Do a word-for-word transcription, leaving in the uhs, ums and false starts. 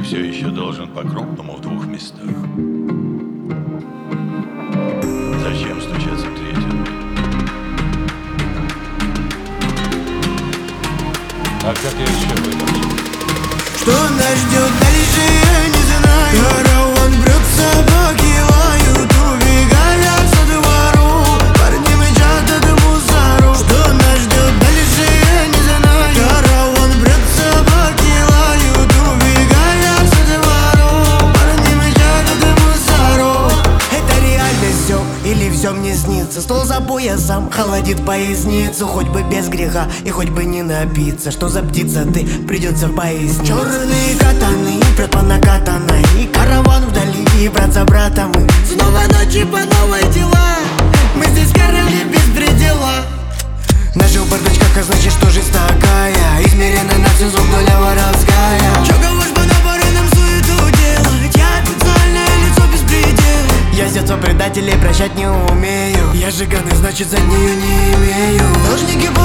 ты все еще должен по-крупному в двух местах. Зачем стучаться в третью? А как я еще выдам? Что нас ждет дальше, я не знаю. Караван брет, собаки лают, убегая со двору. Парни мчат от мусору. Что нас ждет дальше, я не знаю. Караван брет, собаки лают, убегая со двору. Парни мчат от мусору. Это реальность все или все мне снится? Стол за поясом холодит поясницу. Хоть бы без греха и хоть бы не напиться. Что за птица ты, придется пояснить. Черные катаны, прет по накатанной. И караван вдали, и брат за брата мы. Снова ночи по новой дела. Мы здесь корабли без предела. Наши в бардачках, а значит, что жизнь такая. Измерена на всю зуб, доля воровская. Чё говоришь, бы на паре нам суету делать? Я официальное лицо без предела. Я с детства предателей прощать не умею. Я жиганый, значит, за нее не имею. Должники